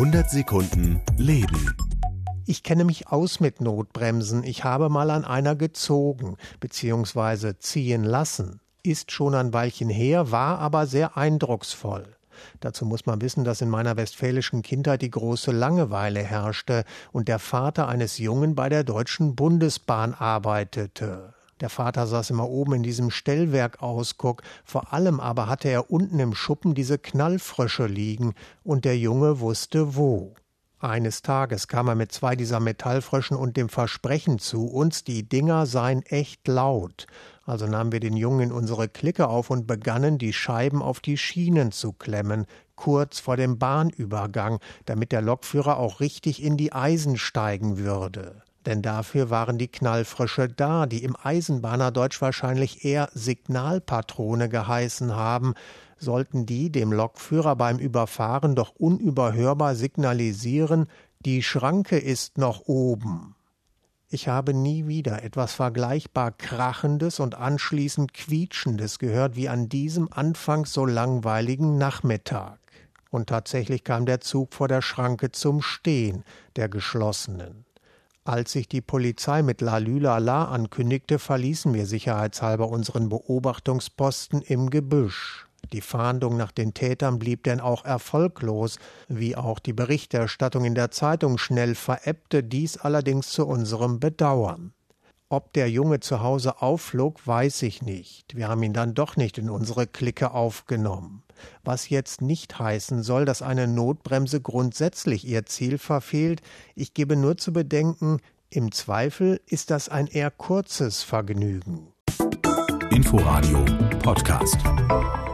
100 Sekunden Leben. Ich kenne mich aus mit Notbremsen. Ich habe mal an einer gezogen bzw. ziehen lassen. Ist schon ein Weilchen her, war aber sehr eindrucksvoll. Dazu muss man wissen, dass in meiner westfälischen Kindheit die große Langeweile herrschte und der Vater eines Jungen bei der Deutschen Bundesbahn arbeitete. Der Vater saß immer oben in diesem Stellwerkausguck, vor allem aber hatte er unten im Schuppen diese Knallfrösche liegen und der Junge wusste wo. Eines Tages kam er mit 2 dieser Metallfröschen und dem Versprechen zu uns, die Dinger seien echt laut. Also nahmen wir den Jungen in unsere Clique auf und begannen, die Scheiben auf die Schienen zu klemmen, kurz vor dem Bahnübergang, damit der Lokführer auch richtig in die Eisen steigen würde. Denn dafür waren die Knallfrösche da, die im Eisenbahnerdeutsch wahrscheinlich eher Signalpatrone geheißen haben, sollten die dem Lokführer beim Überfahren doch unüberhörbar signalisieren, die Schranke ist noch oben. Ich habe nie wieder etwas vergleichbar Krachendes und anschließend Quietschendes gehört wie an diesem anfangs so langweiligen Nachmittag. Und tatsächlich kam der Zug vor der Schranke zum Stehen, der geschlossenen. Als sich die Polizei mit Lalülala ankündigte, verließen wir sicherheitshalber unseren Beobachtungsposten im Gebüsch. Die Fahndung nach den Tätern blieb denn auch erfolglos, wie auch die Berichterstattung in der Zeitung schnell verebbte, dies allerdings zu unserem Bedauern. Ob der Junge zu Hause aufflog, weiß ich nicht. Wir haben ihn dann doch nicht in unsere Clique aufgenommen. Was jetzt nicht heißen soll, dass eine Notbremse grundsätzlich ihr Ziel verfehlt. Ich gebe nur zu bedenken, im Zweifel ist das ein eher kurzes Vergnügen. Inforadio Podcast.